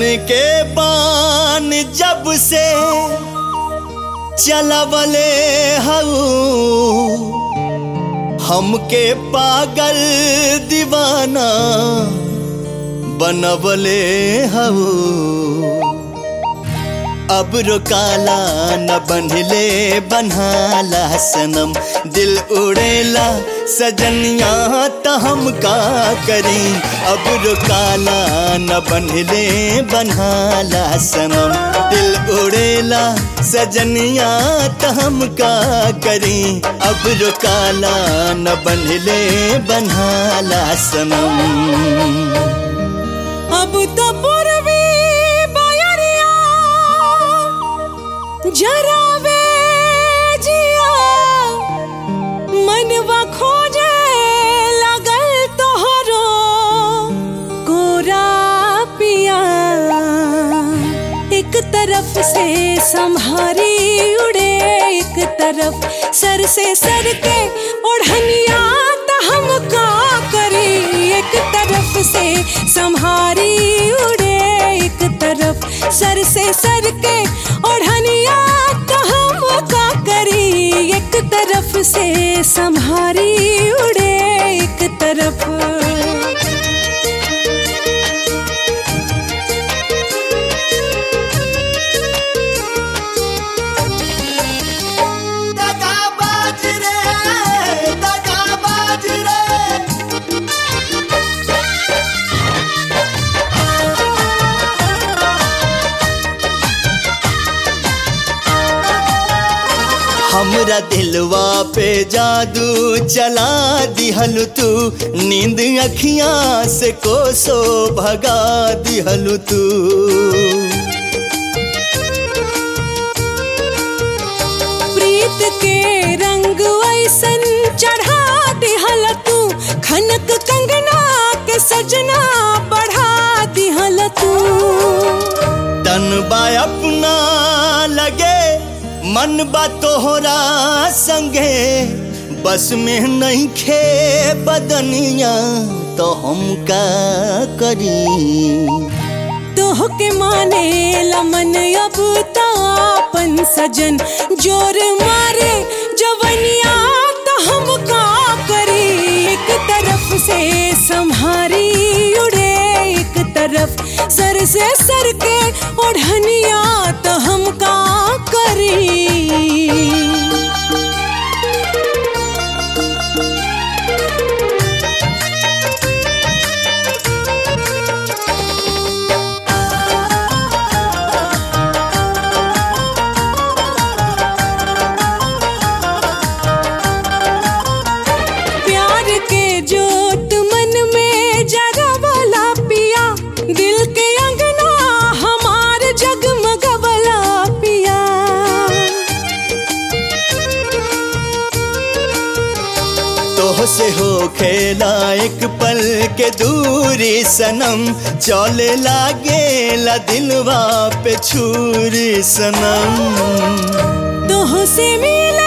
के बान जब से चलवले हऊ हमके पागल दीवाना बनवले हऊ। अब रुकाला न बनले बनहाला सनम, दिल उड़ेला सजनिया त हम का करी। अब रुकाला न बनले बनहाला सनम, दिल उड़ेला सजनिया त हम का करी। अब रुकाला न बनले बनहाला सनम। अब तो पूर्वी जरावे जिया मनवा खोजे लगल तोहरो कोरा पिया। एक तरफ से सम्हारी उड़े एक तरफ सर से सर के ओढ़निया त हम का करी। एक तरफ से सम्हारी उड़े एक तरफ सर से सर के ओढ़निया त हम का करी। एक तरफ से सम्हारी उड़े एक तरफ। हमरा दिलवा पे जादू चला दिहलु तू, नींद अखियां से कोसो भगा दिहलु तू। प्रीत के रंग ऐसन चढ़ा दिहल तू, खनक कंगना के सजना बढ़ा दिहल तू। तन बा अपना लगे मन बा तोहरा संगे, बस में नहीं खे बदनिया तो हम का करी। तोह के माने लमन अब तो अपन सजन, जोर मारे जवनिया तो हम का करी। एक तरफ से सम्हारी उड़े एक तरफ सर से सर के ओढ़निया तो हम का करी। प्यार के जोत मन में जगवला पिया, दिल के अंगना हमार जगमगवला पिया। तोह से हो खेला एक पल के दूरी सनम, चले लागेला दिलवा पे छुरी सनम। तोह से मिले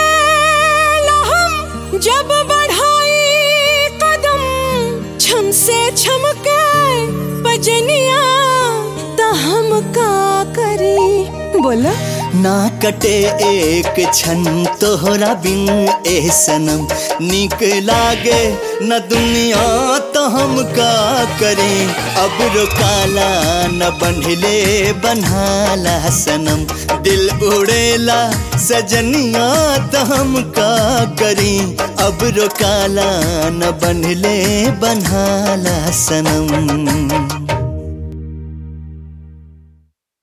हम जब बढ़ाई कदम, छम से छमके पजनिया त हम का करी। बोला ना कटे एक क्षण तोहरा बिन ए सनम, निक लागे न दुनिया तो हम का करें। अब रुकाला न बनले बनहाला सनम, दिल उड़ेला सजनिया तो हम का करें। अब रुकाला न बनले बनहाला सनम।